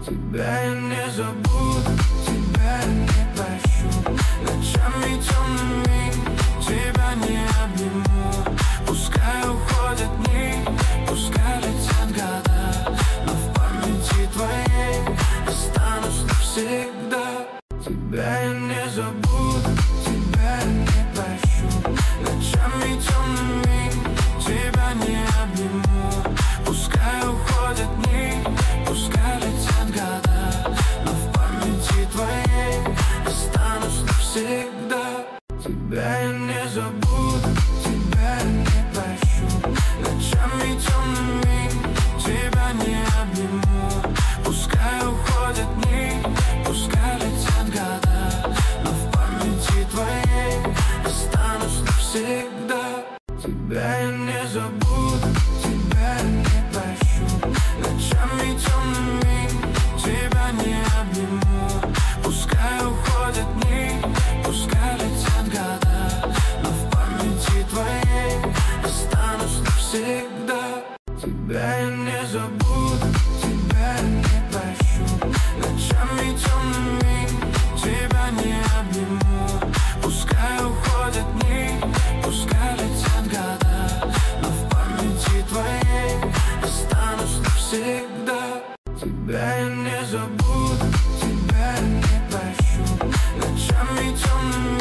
Тебя я не забуду, тебя я не прощу. Ночами темными тебя не обниму. Пускай уходят дни, пускай летят года, но в памяти твоей останусь навсегда. Тебя я не забуду, тебя я не прощу. Ночами темными тебя не обниму. Пускай уходят дни, пускай летят года, но в памяти твоей останусь навсегда. Тебя я не забуду, тебя я не прощу. Ночами темными тебя не обниму. Пускай уходят дни, пускай летят года, но в памяти твоей останусь навсегда. Тебя я не забуду, тебя я не прощу. Ночами темными тебя не обниму. Пускай уходят дни, пускай летят года, но в памяти твоей останусь навсегда. Тебя я не забуду, тебя я не прощу. Ночами темными тебя не обниму. Пускай уходят дни, пускай летят года, но в памяти твоей останусь навсегда. Тебя я не забуду, тебя я не прощу. Ночами темными тебя не обниму. Пускай уходят дни, пускай летят года, но в памяти твоей останусь навсегда. Тебя я не забуду, тебя я не прощу. Ночами темными тебя не обниму. Пускай уходят дни, пускай летят года, но в памяти твоей останусь навсегда. Тебя я не забуду, тебя я не прощу. Ночами темными